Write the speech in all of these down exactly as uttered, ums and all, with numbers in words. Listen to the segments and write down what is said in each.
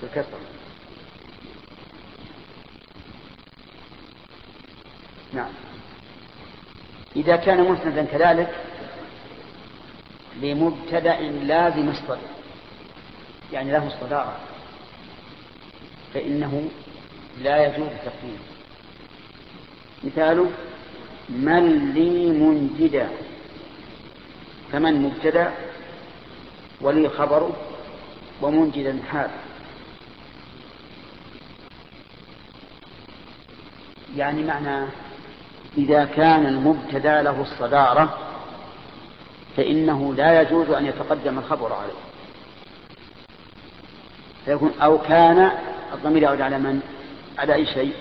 بالكسر. نعم. إذا كان مسندا كذلك لمبتدأ لازم الصدر، يعني له الصدارة، فإنه لا يجوز تقديمه. مثاله من لي منجدا، فمن مبتدأ ولي خبره ومنجدا حال. يعني معنى إذا كان المبتدأ له الصدارة فإنه لا يجوز أن يتقدم الخبر عليه، فيكون أو كان الضمير يعود على من؟ على أي شيء؟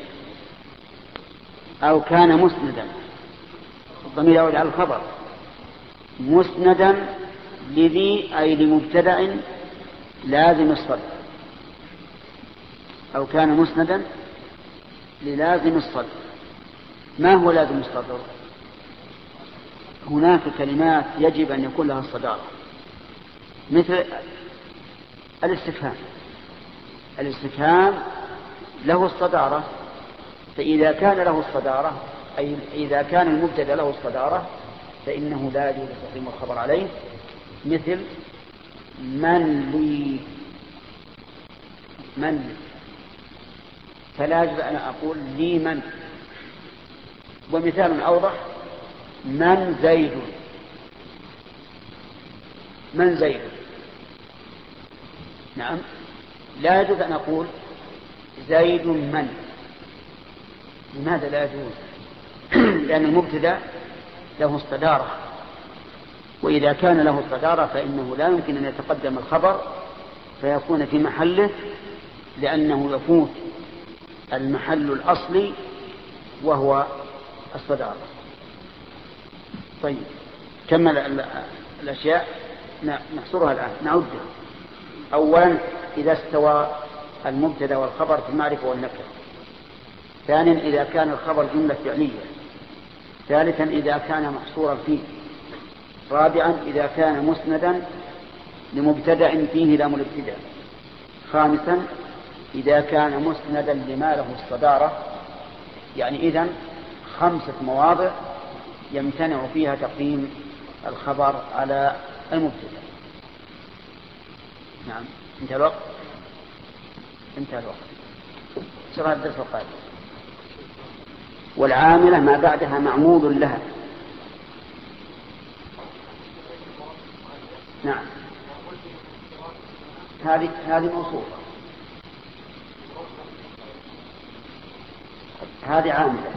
أو كان مسندا، الضمير يعود على الخبر، مسندا لذي أي لمبتدأ لازم الصدر، أو كان مسندا للازم الصدر. ما هو لازم الصدر؟ هناك كلمات يجب أن يكون لها الصدارة، مثل الاستفهام. الاستفهام له الصدارة، فإذا كان له الصدارة أي إذا كان المبتدأ له الصدارة فإنه لا يجوز تقديم الخبر عليه. مثل من لي، من لي، فلا يجوز أن أقول لي من. ومثال أوضح من زيد، من زيد، نعم، لا يجوز أن أقول زيد من. لماذا لا يجوز؟ لأن المبتدأ له الصدارة، وإذا كان له الصدارة فإنه لا يمكن أن يتقدم الخبر فيكون في محله، لأنه يفوت المحل الأصلي وهو الصدارة. طيب كمل الأشياء نحصرها الآن نعدها. أولا إذا استوى المبتدأ والخبر في المعرفة والنكرة. ثانيا إذا كان الخبر جملة فعلية. ثالثا إذا كان محصورا فيه. رابعا إذا كان مسندا لمبتدأ فيه لام الابتداء. خامسا إذا كان مسندا لما له الصدارة. يعني إذن خمسة مواضع يمتنع فيها تقديم الخبر على المبتدأ. نعم، انتهى الوقت، انتهى الوقت. شرح الدرس القادم. والعاملة ما بعدها معمول لها. نعم، هذه هذه موصوفة، هذه عاملة،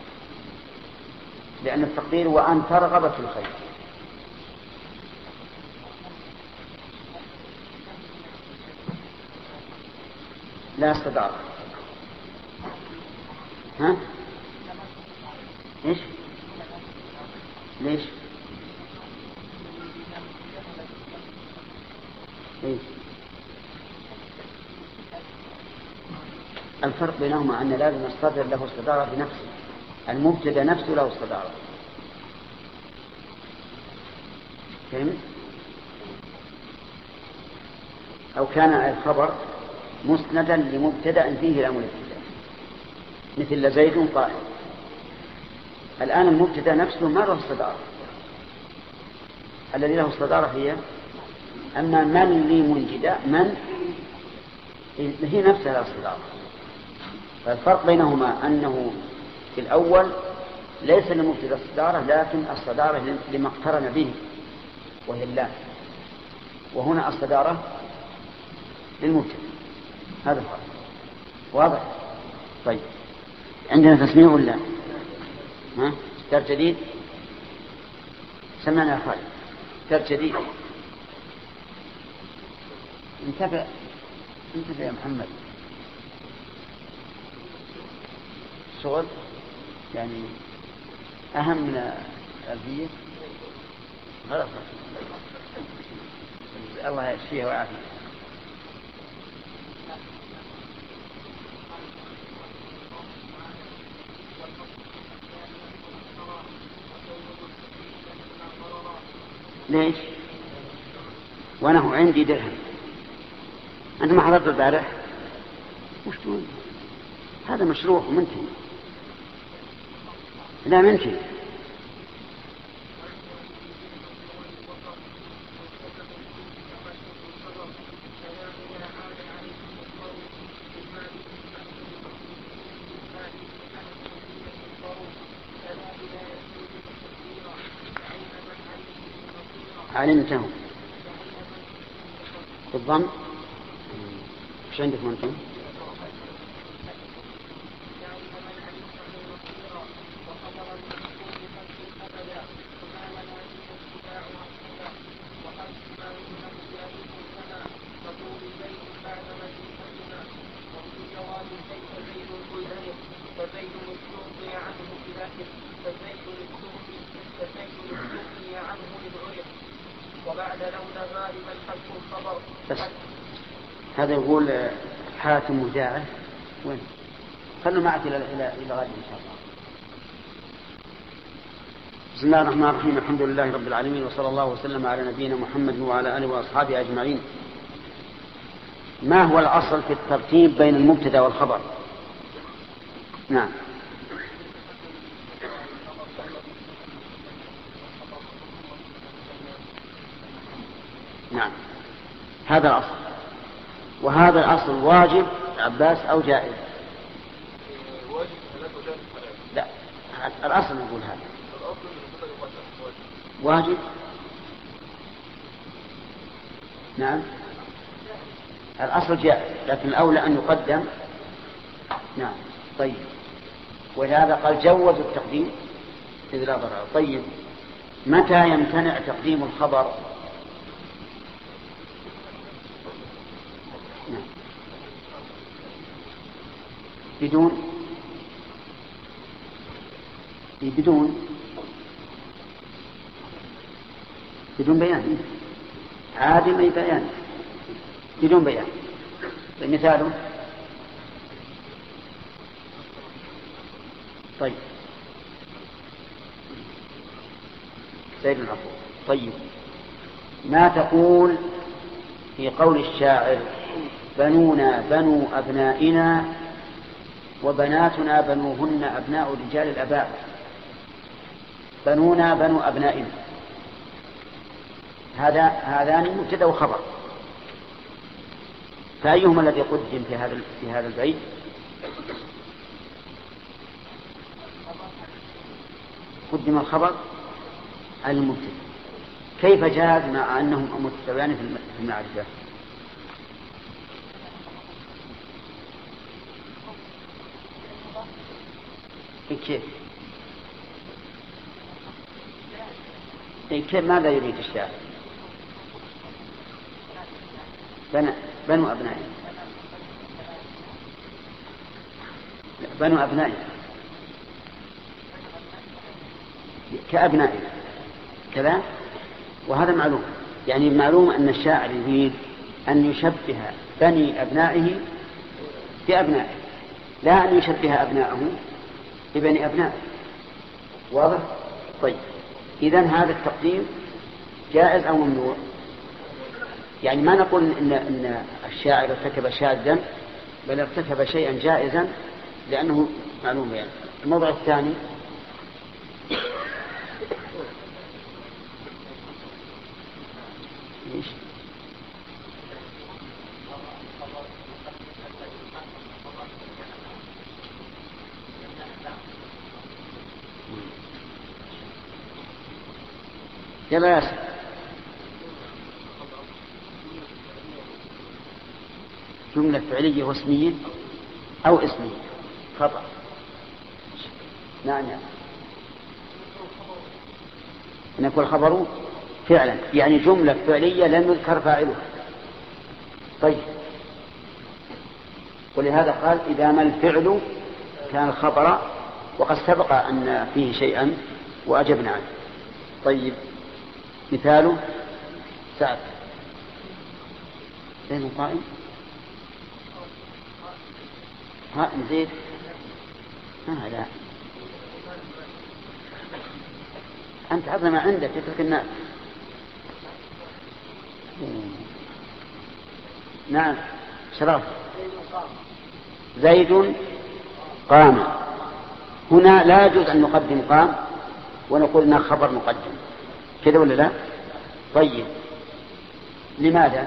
لأن التقدير وأن ترغب في الخير. لا صدارة. ها؟ إيش؟ ليش؟ إيه؟ الفرق بينهما أن لازم الصدر له الصدارة بنفسه، المبتدأ نفسه له الصدارة. فهمت؟ أو كان الخبر مسندا لمبتدأ فيه لام الابتداء، مثل لزيد قائم. الآن المبتدأ نفسه ما له الصدارة، الذي له الصدارة هي أما من لي منجدا، من هي نفسها لها الصدارة. فالفرق بينهما أنه في الأول ليس لمبتدأ الصدارة، لكن الصدارة لما اقترن به وهي اللام، وهنا الصدارة للمبتدأ. هذا الفرق واضح. طيب عندنا تسميع ولا ها؟ كتاب جديد سمعنا يا خالد، كتاب جديد. انتبه انتبه يا محمد، شغل يعني أهم من الألفية. غلط، الله يشفيه ويعافيه. ليش؟ وأنا عندي درهم. أنت ما حضرت البارح؟ وش تقول؟ هذا مشروع ومنتهي. لا منتهي. علمتهم بالضم. ايش عندكم انتم؟ بس هذا يقول حاتم وجاعه وين؟ خلوا معك إلى إلى إلى غد إن شاء الله. بسم الله الرحمن الرحيم. الحمد لله رب العالمين، وصلى الله وسلم على نبينا محمد وعلى آله وأصحابه أجمعين. ما هو الأصل في الترتيب بين المبتدأ والخبر؟ نعم. نعم هذا الأصل. وهذا الأصل واجب عباس أو جائز؟ لا الأصل نقول هذا واجب. نعم الأصل جائز لكن الأولى أن يقدم. نعم طيب. ولهذا قال جوز التقديم إذ لا ضرر. طيب متى يمتنع تقديم الخبر؟ نعم. بدون بدون بدون بيان. عادم أي بيان بدون بيان. مثاله طيب سيد العفو. طيب ما تقول في قول الشاعر بنونا بنو أبنائنا وبناتنا بنوهن أبناء رجال الأباء. بنونا بنو أبنائنا هذا هذان مبتدأ وخبر، فأيهما الذي قدم في هذا في هذا البيت؟ قدم الخبر على المبتدأ. كيف جاز مع أنهم متساويان في المعرفة؟ كيف؟ كيف ماذا يريد الشاعر؟ بنو, بنو أبنائي بنو أبنائي كأبنائي كذا. وهذا معلوم، يعني معلوم أن الشاعر يريد أن يشبه بني أبنائه بأبنائه، لا أن يشبه أبنائه ببني أبنائه. واضح؟ طيب إذن هذا التقديم جائز أو ممنوع؟ يعني ما نقول إن, إن الشاعر ارتكب شاذا، بل ارتكب شيئا جائزا لأنه معلوم. يعني الموضوع الثاني إيش؟ يلا ياسر. جملة فعلية واسمية أو اسمية خطأ. نعم نعم نقول خبره فعلا، يعني جملة فعلية لم يذكر فاعله. طيب ولهذا قال إذا ما الفعل كان الخبر، وقد سبق أن فيه شيئا وأجبنا عنه. طيب مثاله سعد زين قائم ها زيد ها لا أنت عظم ما عندك يترك الناس. نعم شرف زيد قام. هنا لا يجوز أن نقدم قام ونقول إنها خبر مقدم، كذا ولا لا؟ طيب لماذا؟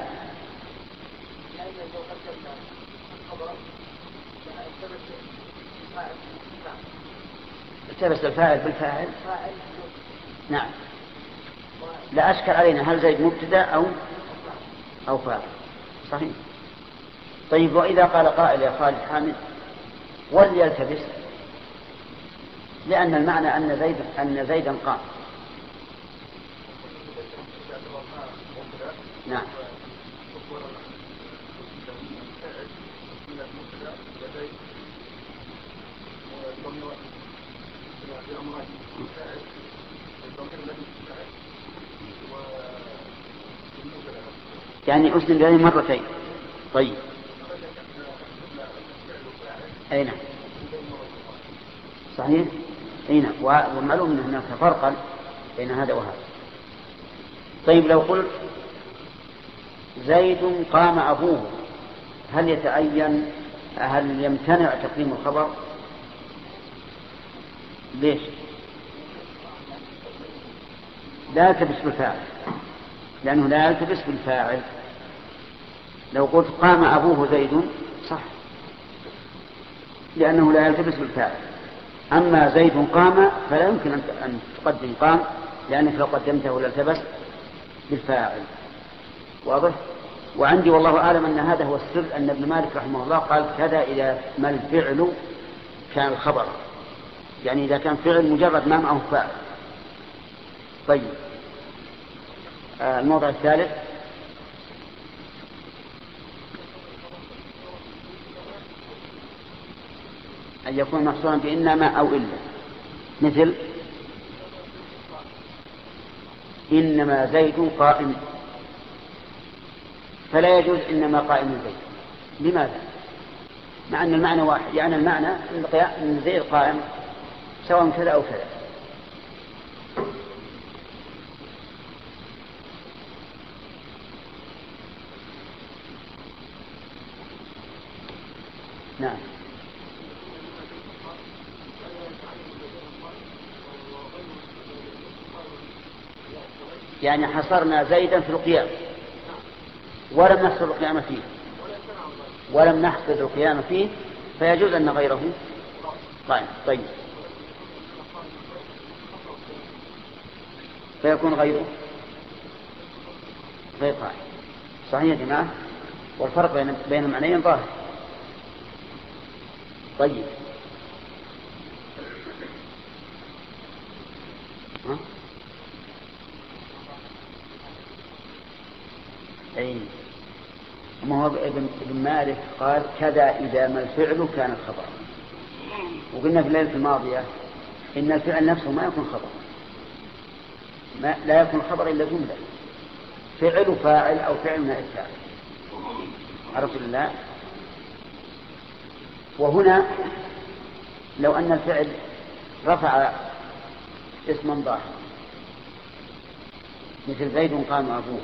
التبس الفاعل بالفاعل. نعم، لا أشكل علينا هل زيد مبتدا أو أو فاعل. صحيح. طيب وإذا قال قائل يا خالد حامد وليلتبس، لأن المعنى أن زيد أن زيدا قام. نعم. يعني أسلم بهذه مرتين. طيب أي نعم صحيح. أي نعم، ومعلوم أن هناك فرقا بين هذا وهذا. طيب لو قلت زيد قام أبوه، هل يتعين هل يمتنع تقديم الخبر؟ ليش؟ لا يلتبس بالفاعل، لأنه لا يلتبس بالفاعل. لو قلت قام أبوه زيد صح، لأنه لا يلتبس بالفاعل. أما زيد قام فلا يمكن أن تقدم قام، لأنك لو قدمته لالتبس بالفاعل. واضح؟ وعندي والله أعلم أن هذا هو السر، أن ابن مالك رحمه الله قال كذا إذا ما الفعل كان الخبر، يعني إذا كان فعل مجرد ما معه فاعل. طيب آه الموضع الثالث أن يكون محصورا بإنما أو إلا، مثل إنما زيد قائم، فلا يجوز إنما قائم زيد. لماذا؟ مع أن المعنى واحد، يعني المعنى أن زيد قائم سواء كذا أو كذا. نعم. يعني حصرنا زيدا في القيام ولم نحصر القيام فيه ولم نحصر القيام فيه فيجوز أن غيره قائم. طيب فيكون غيره غير قائم. صحيح يا جماعة، والفرق بين بين المعنيين ظاهر. طيب ها؟ أي ما هو ابن, ابن مالك قال كذا إذا ما الفعل كان الخبر، وقلنا في الليلة الماضية إن الفعل نفسه ما يكون خبر، ما لا يكون خبر إلا جملة، فعل فاعل أو فعل من الفاعل. عرفت الله؟ وهنا لو أن الفعل رفع اسما ظاهرا مثل زيد قام أبوه،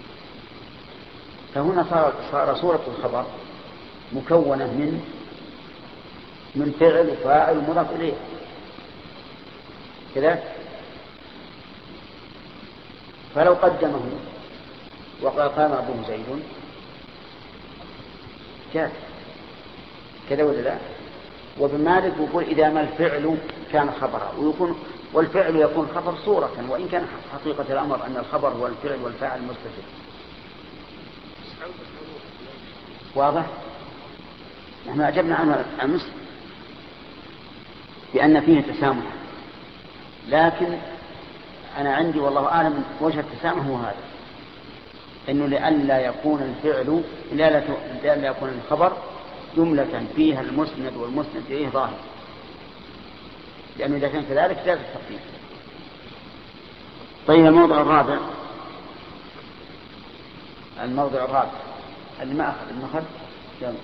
فهنا صار, صار صورة الخبر مكونة من من فعل وفاعل ومضاف إليه كذا. فلو قدمه وقال قام أبوه زيد جاء كذا ولا لا؟ وابن مالك يقول إذا ما الفعل كان خبرا، ويكون والفعل يكون خبر صورة، وإن كان حقيقة الأمر أن الخبر هو الفعل والفاعل مستتر. واضح؟ نحن أجبنا عنه أمس بأن فيه تسامح، لكن أنا عندي والله أعلم وجه التسامح هو هذا، إنه لئلا يكون الفعل لئلا يكون الخبر جملة فيها المسند والمسند إليه ظاهر، لأنه إذا كان كذلك جاز التقديم. طيب الموضع الرابع الموضع الرابع اللي ما أخذ المخذ يلا.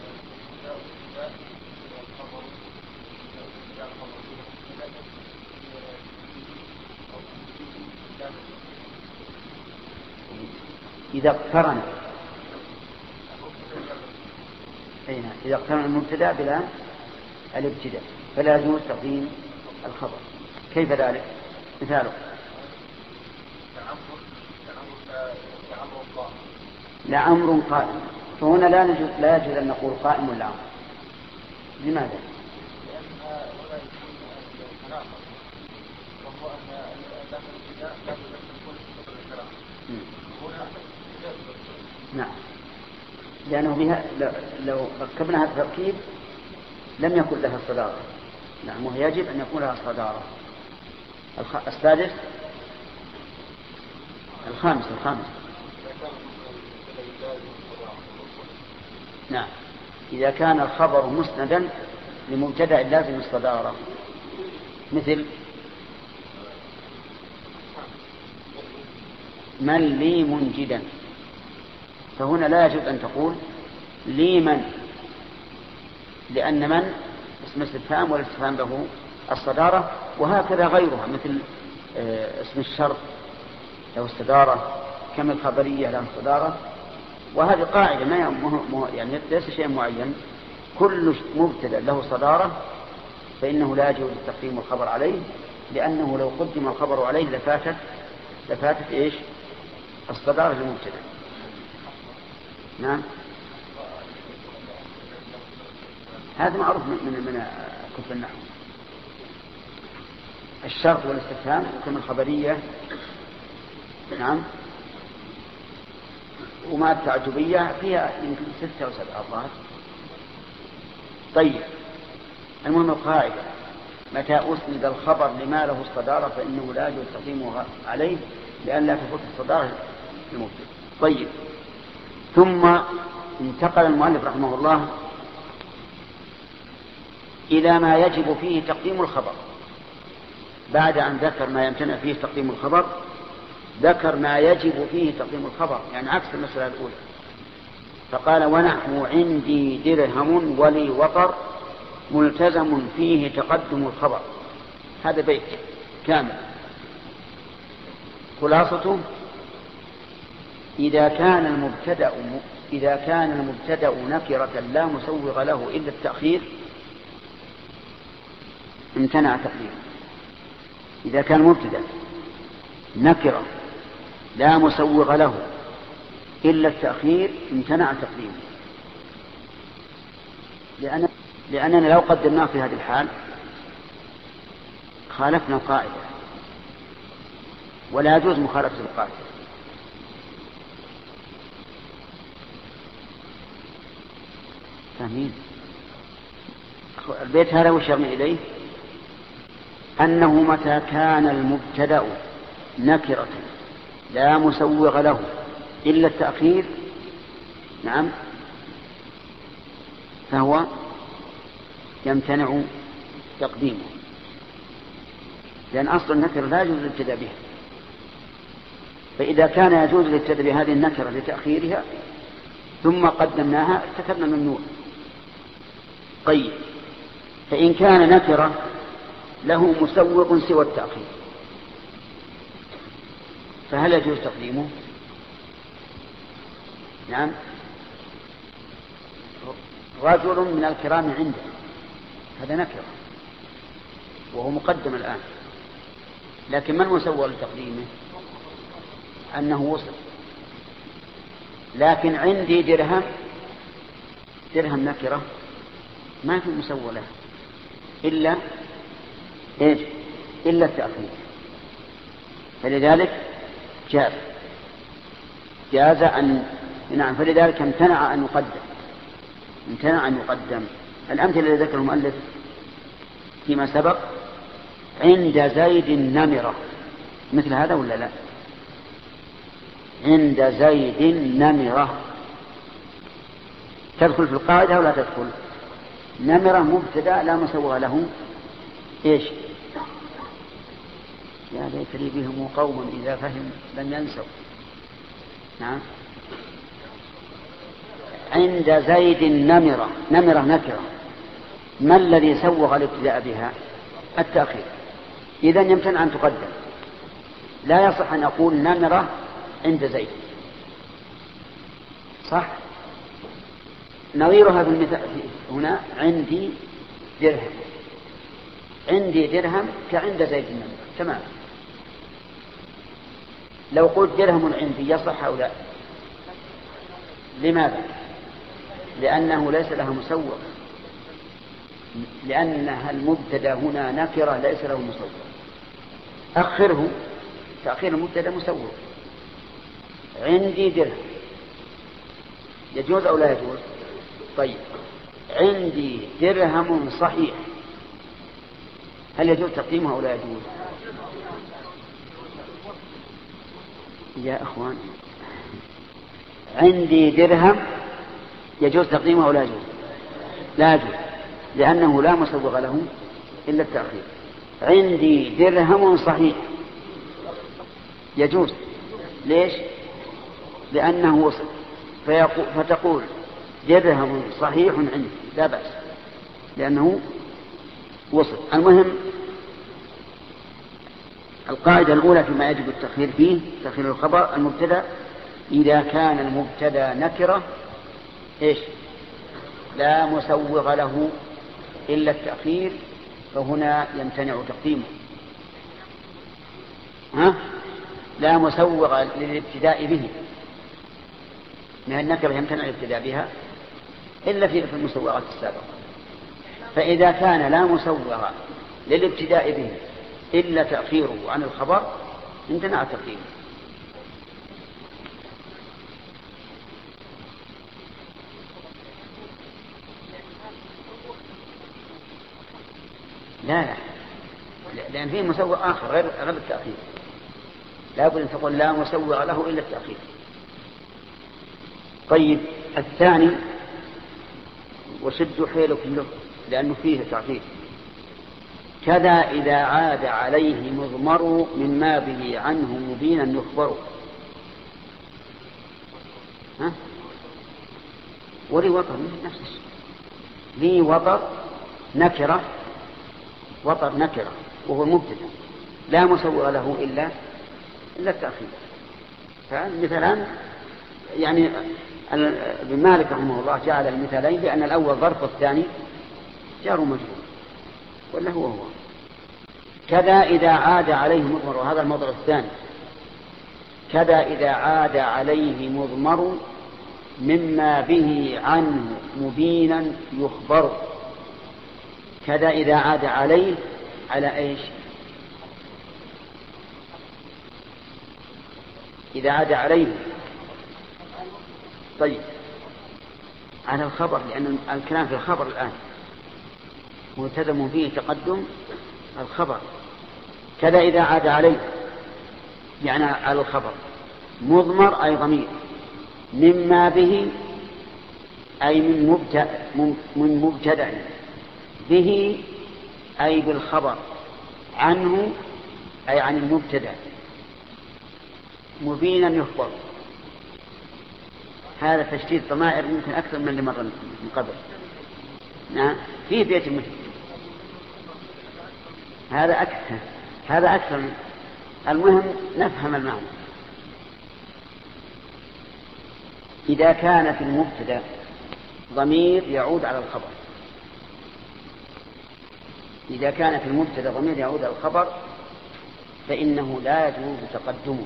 إذا اقترن أين إذا اقترن المبتدأ بلا الابتداء فلا يجوز تقديم الخبر. كيف ذلك؟ مثاله لعمر قائم، فهنا لا يجوز لا يجوز أن نقول قائم ولا عمر. لماذا؟ نعم، لأنه بها لو ركبنا هذا التركيب لم يكن لها صدارة. نعم، وهي يجب أن يكون لها صدارة. السادس الخامس الخامس نعم، إذا كان الخبر مسندا لمبتدأ لازم الصدارة، مثل من لي منجدا، فهنا لا يجب أن تقول لي من، لأن من اسم استفهام والاستفهام له الصدارة. وهكذا غيرها مثل اسم الشرط له الصدارة، كما الخبرية له الصدارة. وهذه قاعدة ما يعني ليس شيء معين، كل مبتدأ له صدارة فإنه لا يجوز تقديم الخبر عليه، لأنه لو قدم الخبر عليه لفاتت لفاتت إيش الصدارة للمبتدأ. نعم، هذا معروف من من كتب النحو. الشرط والاستفهام كما الخبرية نعم، وما التعجبية فيها يمكن ستة أو سبعة أظهر. طيب، المهم القاعدة متى أسند الخبر لما له الصدارة فإنه لا يجوز تقديمه عليه لأن لا تفوت الصدارة المبتدأ. طيب، ثم انتقل المؤلف رحمه الله إلى ما يجب فيه تقديم الخبر. بعد أن ذكر ما يمتنع فيه تقديم الخبر ذكر ما يجب فيه تقديم الخبر، يعني عكس المسألة الأولى. فقال ونحو عندي درهم ولي وطر ملتزم فيه تقدم الخبر. هذا بيت كامل خلاصته إذا كان المبتدأ إذا كان المبتدأ نكرة لا مسوغ له إلا التأخير امتنع تقديمه. إذا كان المبتدأ نكرة لا مسوغ له إلا التأخير امتنع تقديمه، لأن لأننا لو قدمناه في هذه الحال خالفنا القاعدة، ولا يجوز مخالفة القاعدة. فاهمين؟ البيت هذا وش يرمي إليه؟ أنه متى كان المبتدأ نكرة لا مسوغ له إلا التأخير نعم فهو يمتنع تقديمه، لأن أصل النكرة لا يجوز الابتداء بها. فإذا كان يجوز الابتداء بهذه النكرة لتأخيرها ثم قدمناها ارتكبنا ممنوع. طيب، فإن كان نكرة له مسوغ سوى التأخير فهل يجوز تقديمه؟ نعم، رجل من الكرام عنده، هذا نكرة وهو مقدم الآن، لكن من مسوغ لتقديمه؟ أنه وصل. لكن عندي درهم، درهم نكرة ما في مسوغ له إلا إيش؟ إلا التأخير، فلذلك جاز جاز أن نعم فلذلك امتنع أن يقدم امتنع أن يقدم. الأمثلة التي ذكر المؤلف فيما سبق عند زيد نمرة، مثل هذا ولا لا؟ عند زيد نمرة تدخل في القاعدة ولا تدخل؟ نمرة مبتدأ لا مسوغ له إيش؟ يا ليت لي بهم قوم إذا فهم لم ينسوا. نعم، عند زيد نمرة، نمرة نكرة، ما الذي سوغ الابتداء بها؟ التأخير، إذن يمكن أن تقدم. لا يصح أن أقول نمرة عند زيد، صح؟ نظيرها في المثال هنا عندي درهم، عندي درهم كعند زيد بن عمرو تمام. لو قلت درهم عندي يصح أو لا؟ لماذا؟ لأنه ليس لها مسوق، لأنها المبتدا هنا نكرة ليس له مسوق. أخره، تأخير المبتدا مسوق. عندي درهم يجوز أو لا يجوز؟ طيب عندي درهم صحيح، هل يجوز تقديمه أو لا يجوز؟ يا أخوان عندي درهم يجوز تقديمه أو لا يجوز؟ لا يجوز، لأنه لا مسوغ له إلا التأخير. عندي درهم صحيح يجوز، ليش؟ لأنه وصل، فتقول درهم صحيح عندي لا بأس لأنه وصل. المهم القاعدة الأولى فيما يجب التأخير فيه تأخير الخبر المبتدأ إذا كان المبتدأ نكرة إيش؟ لا مسوغ له إلا التأخير، فهنا يمتنع تقديمه. ها؟ لا مسوغ للابتداء به، من النكرة يمتنع الابتداء بها إلا في المسوغات السابقة. فإذا كان لا مسوغ للابتداء به إلا تأخيره عن الخبر امتنع تقديمه. لا لا، لأن فيه مسوغ آخر غير غير التأخير، لا بد أن تقول لا مسوغ له إلا التأخير. طيب الثاني وشدوا حيلكم له لأنه فيه تأخير. كذا إذا عاد عليه مضمر مما به عنه مبينا يخبر. ها؟ ولي وطر نفس الشيء، لي وطر نكرة، وطر نكرة وهو مبتدأ لا مسوغ له إلا إلا التأخير. فالمثلان يعني ابن مالك رحمه الله جعل المثالين بأن الأول ظرف والثاني جار مجرور، ولا هو هو. كذا إذا عاد عليه مضمر، وهذا الموضع الثاني. كذا إذا عاد عليه مضمر مما به عنه مبينا يخبر. كذا إذا عاد عليه على إيش؟ إذا عاد عليه طيب على الخبر، لأن الكلام في الخبر الآن ملتزم فيه تقدم الخبر. كذا إذا عاد عليه يعني على الخبر مضمر أي ضمير، مما به أي من مبتدأ، من مبتدأ، به أي بالخبر، عنه أي عن المبتدأ، مبينا يخبر. هذا تشديد ضمائر يمكن أكثر من اللي مر من قبل. نعم في بيت مثل هذا أكثر، هذا أكثر. المهم نفهم المعنى. إذا كان في المبتدأ ضمير يعود على الخبر، إذا كان في المبتدأ ضمير يعود على الخبر فإنه لا يجوز تقدمه.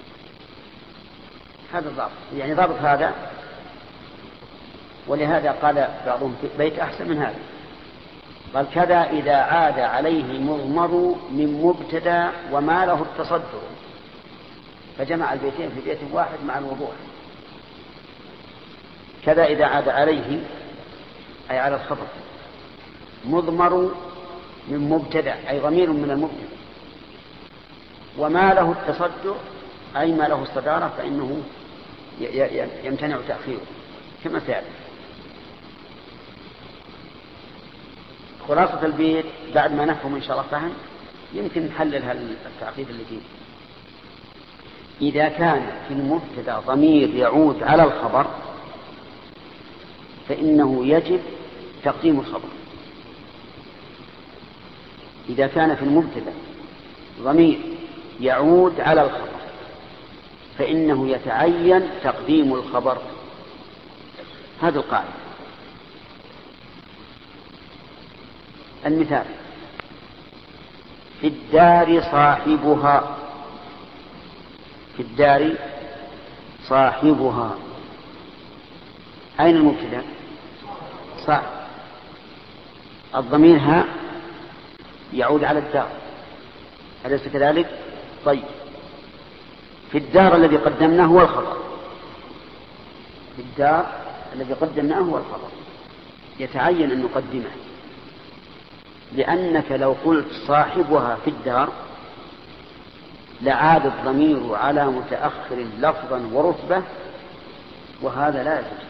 هذا الضابط، يعني ضابط هذا. ولهذا قال بعضهم في بيت أحسن من هذا، قال كذا إذا عاد عليه مضمر من مبتدأ وما له التصدر، فجمع البيتين في بيت واحد مع الوضوح. كذا إذا عاد عليه أي على الخبر مضمر من مبتدأ أي ضمير من المبتدأ، وما له التصدر أي ما له الصدارة، فإنه يمتنع تأخيره كما سيأتي. خلاصة البيت بعد ما نفهم إن شاء الله فهم يمكن نحلل التعقيد اللي فيه. إذا كان في المبتدأ ضمير يعود على الخبر فإنه يجب تقديم الخبر. إذا كان في المبتدأ ضمير يعود على الخبر فإنه يتعين تقديم الخبر. هذا القاعدة. المثال: في الدار صاحبها، في الدار صاحبها، أين المبتدأ؟ صاحب، الضمير ها يعود على الدار، أليس كذلك؟ طيب، في الدار الذي قدمناه هو الخبر، في الدار الذي قدمناه هو الخبر، يتعين أن نقدمه، لأنك لو قلت صاحبها في الدار لعاد الضمير على متأخر لفظا ورتبة، وهذا لا يجوز.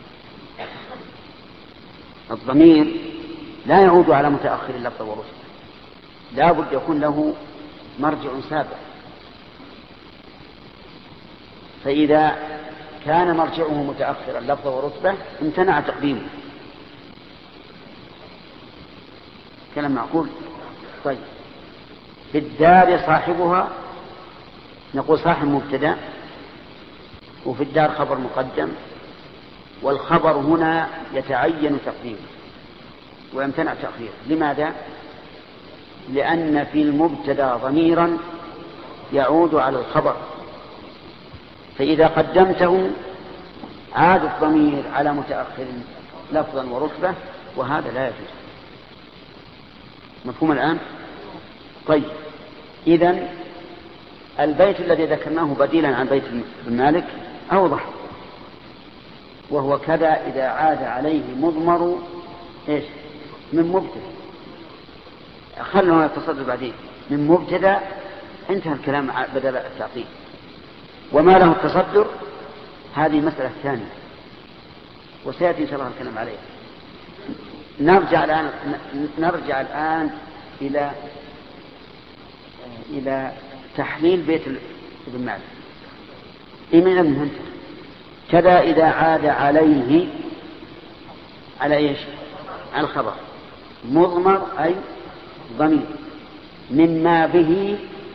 الضمير لا يعود على متأخر لفظا ورتبة، لا بد يكون له مرجع سابق، فإذا كان مرجعه متأخرا لفظا ورتبة امتنع تقديمه. كلام معقول؟ طيب، في الدار صاحبها، نقول صاحب مبتدأ، وفي الدار خبر مقدم، والخبر هنا يتعين تقديمه ويمتنع تأخيره. لماذا؟ لأن في المبتدأ ضميرا يعود على الخبر، فإذا قدمته عاد الضمير على متأخر لفظا ورتبة، وهذا لا يجوز. مفهوم الآن؟ طيب، إذن البيت الذي ذكرناه بديلا عن بيت ابن مالك أوضح، وهو كذا إذا عاد عليه مضمر إيش من مبتدأ، خلونا نتصدر بعدين، من مبتدأ انتهى الكلام بدل التعطيل. وما له التصدر هذه مسألة ثانية وسيأتي إن شاء الله الكلام عليها. نرجع الآن نرجع الآن إلى إلى تحليل بيت ابن مالك. إيمان منه كذا إذا عاد عليه على إيش؟ على الخبر مضمر أي ضمير مما به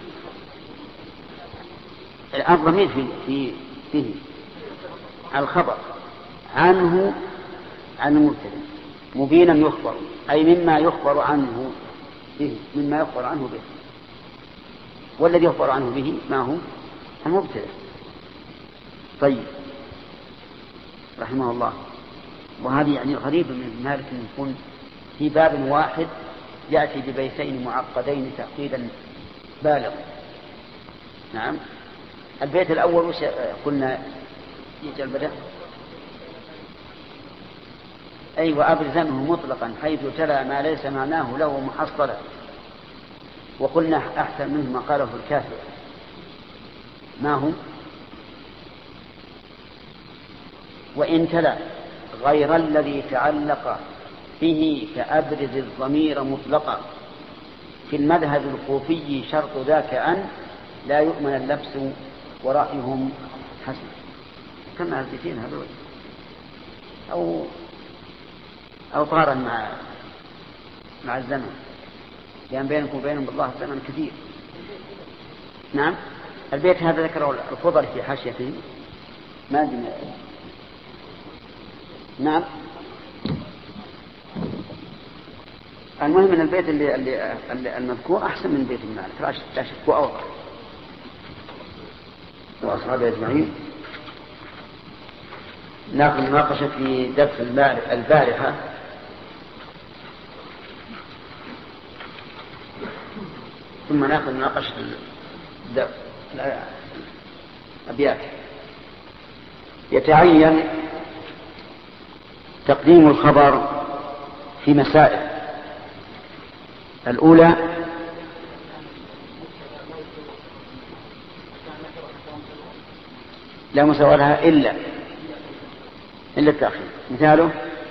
الضمير في في فيه الخبر عنه عن المبتدأ مبينا يخبر، أي مما يخبر عنه به، مما يخبر عنه به، والذي يخبر عنه به ما هو المبتدأ. طيب، رحمه الله. وهذه يعني غريبة من مالك أن يكون في باب واحد يأتي ببيتين معقدين تعقيدا بالغا. نعم، البيت الأول وش قلنا يجعل بدأ؟ أي أيوة، وأبرزنه مطلقا حيث تلا ما ليس معناه له محصلا، وقلنا أحسن منه ما قاله الكافر. ما هو؟ وإن تلا غير الذي تعلق به فأبرز الضمير مطلقا، في المذهب الكوفي شرط ذاك أن لا يؤمن اللبس ورأيهم حسن. كما هزيتين هذا أو أو طارا مع مع الزمن، لأن بينكم وبينهم بالله زمن كثير. نعم، البيت هذا ذكره الخضر في حاشيته ما أدري. نعم، المهم ان البيت اللي, اللي المذكور احسن من بيت المالك لا شك، واوضح. واصحابه اجمعين. ناخذ مناقشه في درس البارحه ثم ناخذ مناقشه الابيات. يتعين تقديم الخبر في مسائل. الأولى لا مساواة لها إلا إلا التأخير. مثاله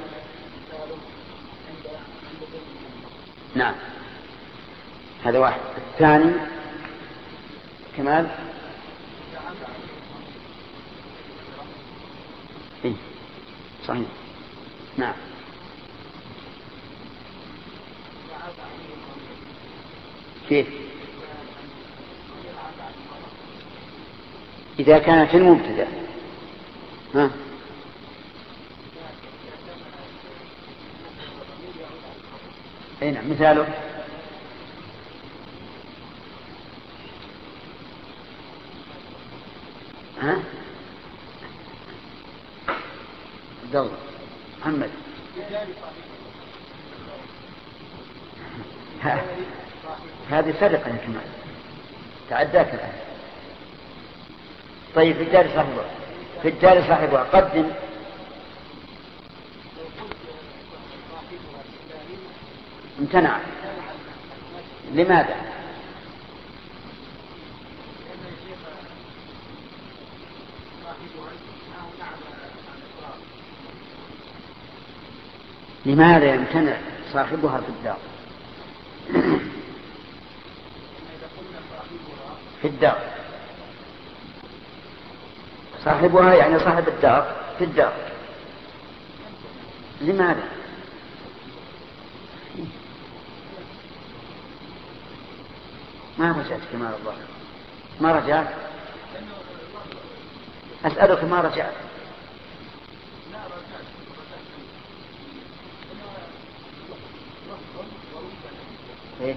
نعم، هذا واحد. الثاني كمال إيه؟ صحيح. نعم، كيف؟ إذا كان في المبتدأ ها أي نعم. مثاله ها عبد الله محمد. هذه سرقة يا كمال، تعداك الآن. طيب في الدار صاحبها، في الدار صاحبها قدم. امتنع. لماذا؟ لماذا يمتنع صاحبها في الدار؟ في الدار صاحبها يعني صاحب الدار في الدار. لماذا؟ ما رجعت كمال الله، ما رجعت. أسألك ما رجعت. إيه؟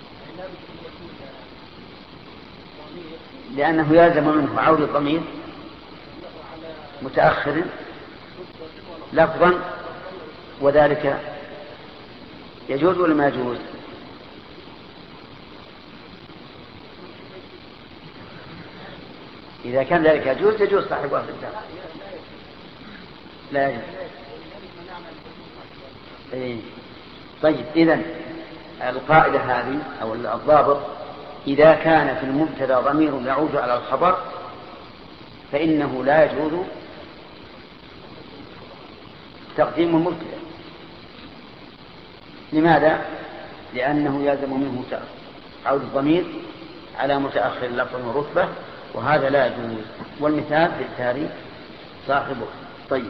لأنه يلزم منه عود الضمير متأخر لفظا، وذلك يجوز ولا ما يجوز؟ إذا كان ذلك يجوز يجوز صاحبها في الدار. لا يجوز. إيه. طيب إذن القاعدة هذه أو الضابط: إذا كان في المبتدأ ضمير يعود على الخبر فإنه لا يجوز تقديم المبتدأ. لماذا؟ لأنه يلزم منه عود الضمير على متأخر لفظ ورتبة، وهذا لا يجوز. والمثال في التاريخ صاحبه. طيب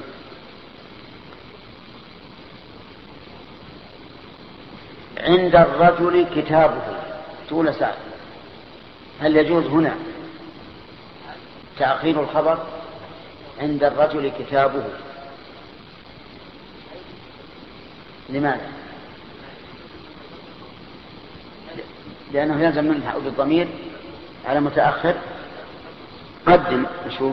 عند الرجل كتابه طول ساعة، هل يجوز هنا تأخير الخبر؟ عند الرجل كتابه. لماذا؟ لأنه يلزم منه عود الضمير على متأخر. قدم نشوف.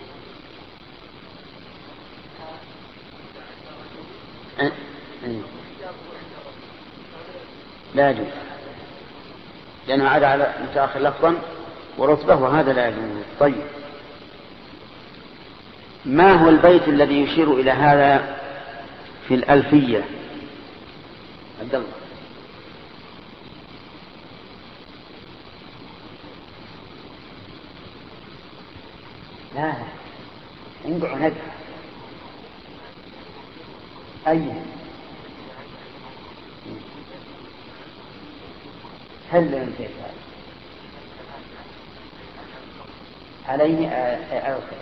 لا يجوز لأنه عاد على متأخر لفظا ورتبة، وهذا لا يجوز. طيب ما هو البيت الذي يشير إلى هذا في الألفية؟ عبد الله. لا انقع ندع. أي هل نسيت هذا عليه أعرف.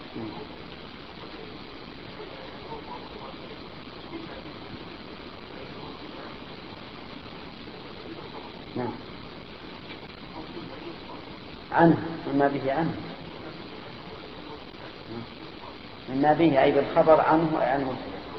نعم عنه مما به عنه، مما به أي بالخبر عنه أي عنه.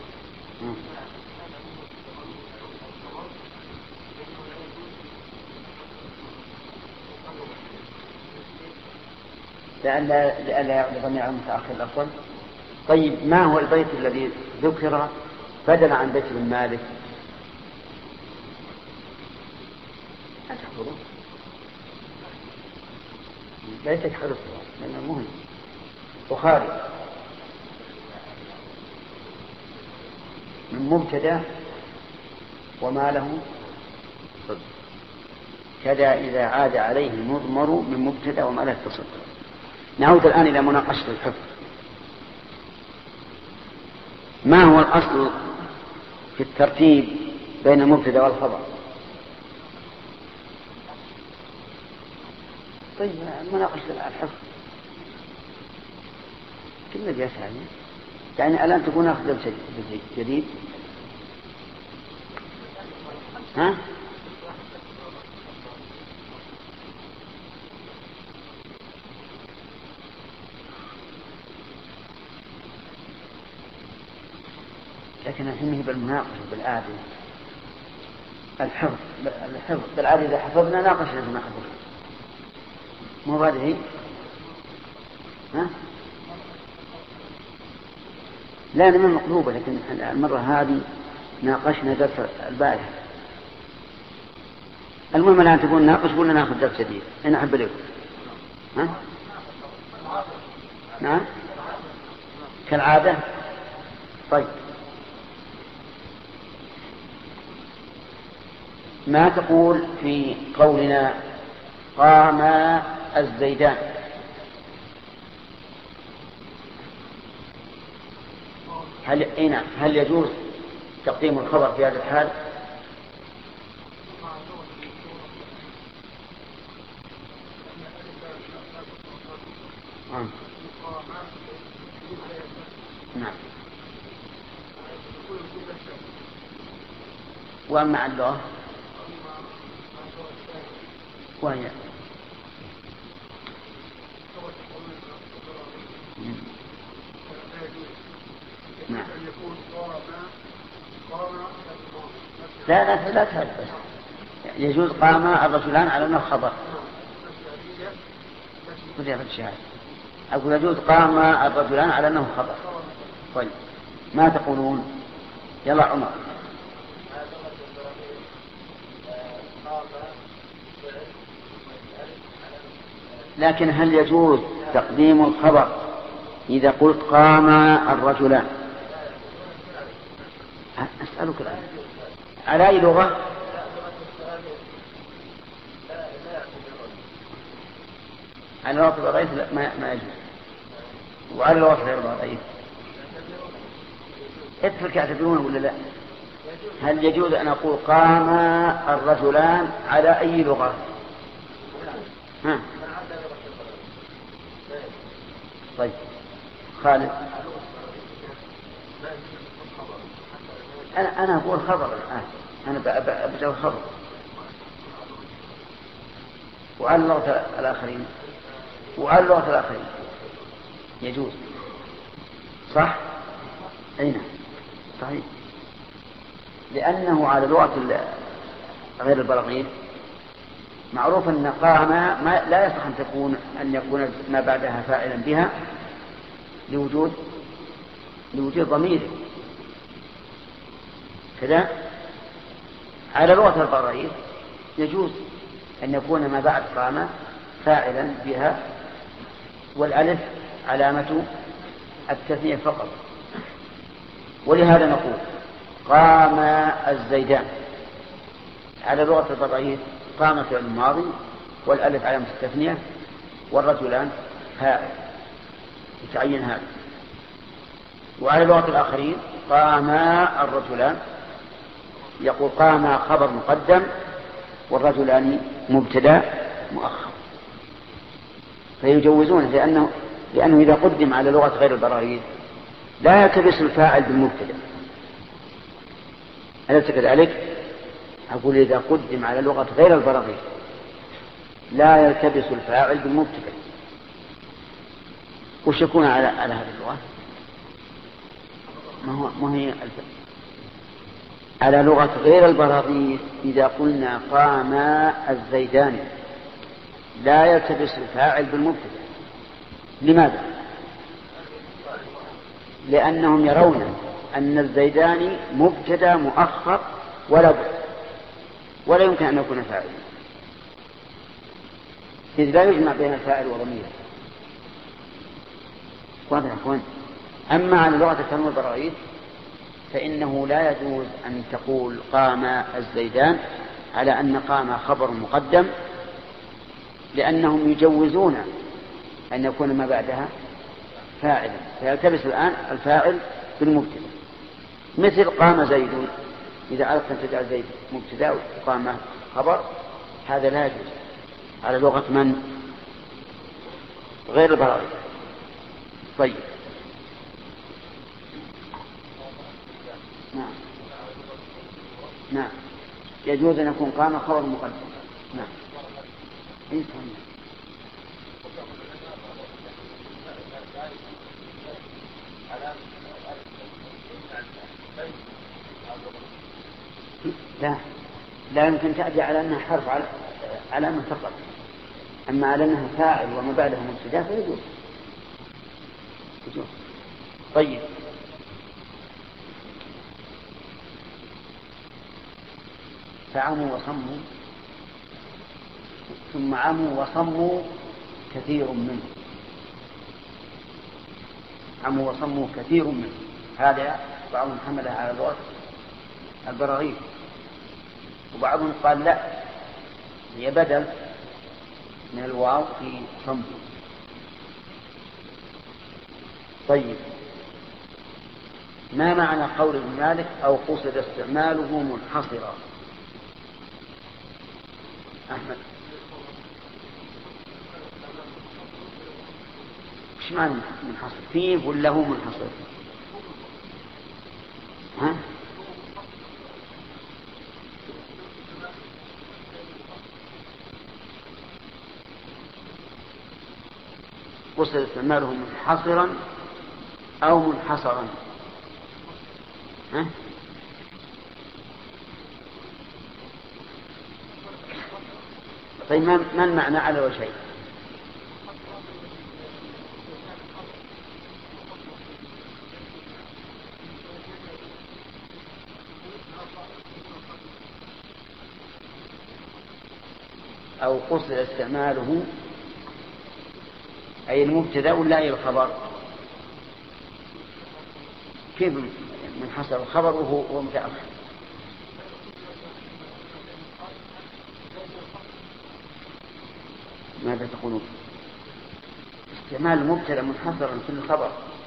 لألا لألا يعود ضمير على المتأخر الأفضل. طيب ما هو البيت الذي ذكر بدلا عن بيت بن مالك؟ أتحضره بيتك حرصه لأنه مهم. بخاري من مبتدأ وما له صدر، كذا إذا عاد عليه مضمر من مبتدأ وما له تصدر. نعود الآن إلى مناقشة الحفظ. ما هو الأصل في الترتيب بين المبتدأ والخبر؟ طيب مناقشة الحفظ كلمة جاسة يعني الآن تكون أخذ درس جديد. ها؟ لكن الحين هي بالمناقشة بالآدم. الحفظ الحفظ بالعادة إذا حفظنا ناقشنا ما حفظنا مو هذه هي. ها لا أنا من مقلوبة، لكن المرة هذه ناقشنا درس البارحة. المهم الآن تقول ناقش ولا ناخذ درس جديد؟ أنا أحب لكم. ها نعم كالعادة. طيب ما تقول في قولنا قام الزيدان؟ هل إيه هل يجوز تقديم الخبر في هذا الحال؟ آه. نعم. وأما الله وهي نعم. لا لا لا تهدف. يجوز قام الرجلان على أنه خبر. أقول يجوز قام الرجلان على أنه خبر. طيب ما تقولون؟ يلا عمر. لكن هل يجوز تقديم الخبر إذا قلت قام الرجلان؟ أسألك الآن على أي لغة؟ على لغة الرئيس ما, ما يجوز، وعلى لغة غير الرئيس اترك يعتبرونه ولا لا؟ هل يجوز أن أقول قام الرجلان على أي لغة؟ ها. طيب خالد. أنا أنا أقول خبر الآن، أنا أبدأ الخبر. وعلى لغة الآخرين وعلى لغة الآخرين يجوز صح؟ أين صحيح، لأنه على لغة غير البراغيث معروف أن قام ما لا يصح أن تكون أن يكون ما بعدها فاعلا بها لوجود لوجود ضميره كذا. على لغة البراغيث يجوز أن يكون ما بعد قام فاعلا بها والألف علامة التثنية فقط. ولهذا نقول قام الزيدان على لغة البراغيث قام فعل ماضي والألف علامة التثنية والرجلان فاعل يتعين هذا. وعلى لغة الآخرين قام الرجلان يقول قام خبر مقدم والرجلان مبتدا مؤخر، فيجوزون لأنه لأنه إذا قدم على لغة غير البراغيث لا يلتبس الفاعل بالمبتدا. أليس كذلك؟ أقول إذا قدم على لغة غير البراغيث لا يلتبس الفاعل بالمبتدا. وش يكون على على هذه اللغة؟ ما هو ما هي الف... على لغة غير البراغيث إذا قلنا قام الزيدان لا يلتبس الفاعل بالمبتدا. لماذا؟ لأنهم يرون أن الزيدان مبتدا مؤخر ولا بد ولا يمكن أن يكون فاعلا، إذ لا يجمع بين الفاعل وضميره. واضح يا أخوان؟ أما على لغة التنوين البراغيث فإنه لا يجوز أن تقول قام الزيدان على أن قام خبر مقدم، لأنهم يجوزون أن يكون ما بعدها فاعلا فيلتبس الآن الفاعل بالمبتدا. مثل قام زيد، إذا أردت أن تجعل زيد مبتدا وقام خبر هذا لا يجوز على لغة من غير البراغيث. طيب نعم نعم يجوز أن يكون قام خبر مقدم. نعم إيه لا لا يمكن تأتي على أنها حرف على علامة فقط، أما على أنها فاعل وما بعده مبتدأ فيجوز. يجوز. طيب فعموا وصموا ثم عموا وصموا كثير منه. عموا وصموا كثير منه، هذا بعضهم حمله على اللغة البراغيث، وبعضهم قال لا، هي بدل من الواو في صم. طيب ما معنى قول ابن مالك أو قصد استعماله منحصرا؟ أحمد ايش معنى منحصر؟ فيه ولا هو منحصر؟ ها؟ قصد استعماله منحصرا أو منحصرا؟ ها؟ طيب ما المعنى على وجهين؟ أو قصد استعماله أي المبتدأ ولا أي الخبر؟ كيف منحصر الخبر وهو متأخر؟ ماذا تقولون؟ استعمال المبتدأ منحصرا في الخبر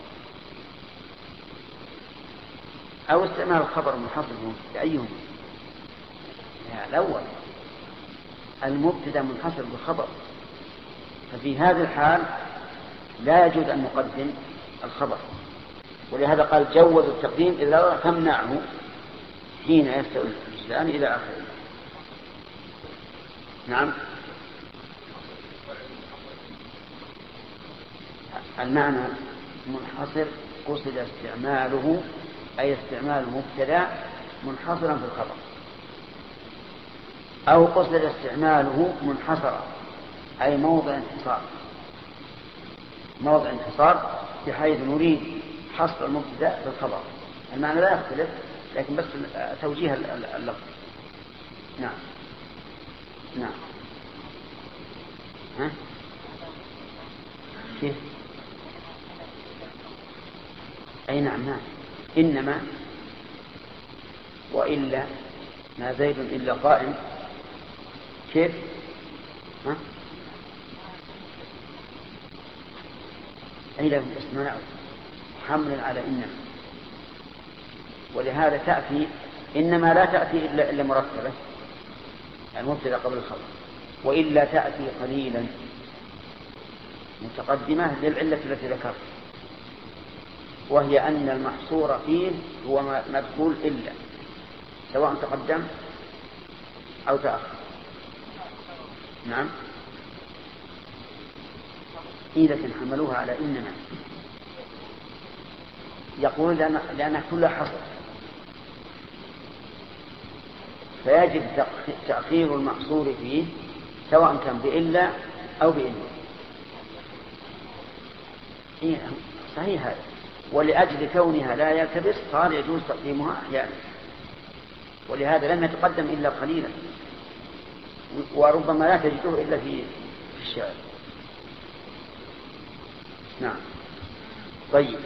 أو استعمال الخبر منحصر في أيهم؟ الأول، المبتدأ منحصر بالخبر، ففي هذا الحال لا يجوز أن نقدم الخبر، ولهذا قال جوز التقديم إذا تمنعه حين يستوي الجزئان إلى آخره. نعم. المعنى منحصر قصد استعماله أي استعمال مبتدأ منحصرا في الخبر، أو قصد استعماله منحصرا أي موضع انحصار، موضع انحصار بحيث نريد حصر المبتدأ بالخبر. المعنى لا يختلف، لكن بس توجيه اللفظ. نعم نعم. ها؟ كيف؟ أي نعم نعم. إنما وإلا ما زيد إلا قائم. كيف؟ ها؟ أي لهم اسماء حمل على إنما، ولهذا تأتي إنما لا تأتي إلا, إلا مرتبة المبتدأ قبل الخبر، وإلا تأتي قليلا متقدمة للعلة التي ذكرت، وهي أن المحصور فيه هو مدخول إلا سواء تقدم أو تأخر. نعم. إذا حملوها على إنما يقول لأن لأنها كلها حصر، فيجب تأخير المحصور فيه سواء كان بإلا أو بإلا. إيه صحيح هذا، ولأجل كونها لا يلتبس صار يجوز تقديمها أحيانا، ولهذا لم يتقدم إلا قليلا، وربما لا تجده إلا في الشعر. نعم. طيب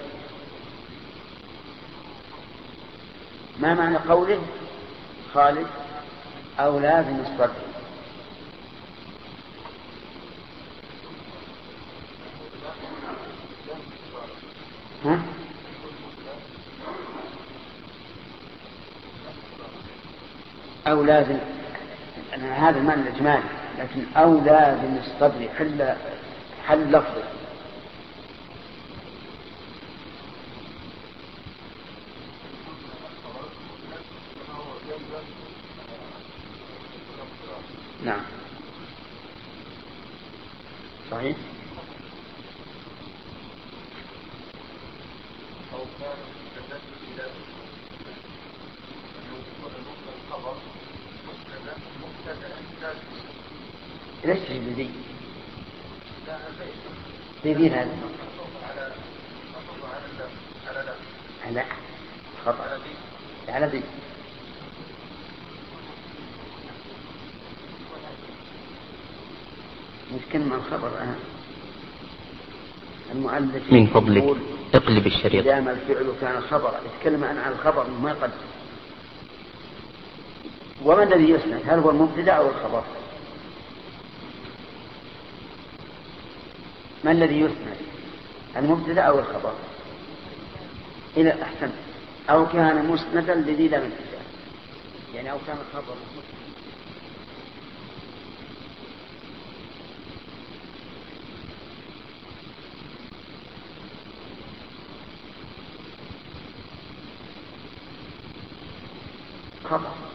ما معنى قوله خالد أو لازم الصدر؟ ها؟ أو لازم، أنا هذا المعنى الإجمالي، لكن أو لازم الصدر حل حل لفظه. نعم صحيح. ليش تجيب ذي؟ ذي ذي هذا على خطأ على ذي نتكلم عن خبر أهم. المؤلف من فضلك اقلب الشريط. دام الفعل كان خبرا يتكلم عن الخبر ما قد. وما الذي يسند؟ هل هو المبتدأ أو الخبر؟ ما الذي يسند؟ المبتدأ أو الخبر؟ إلى أحسن. أو كان مسندا لذي لم ابتدأ، يعني أو كان الخبر مسند. خبر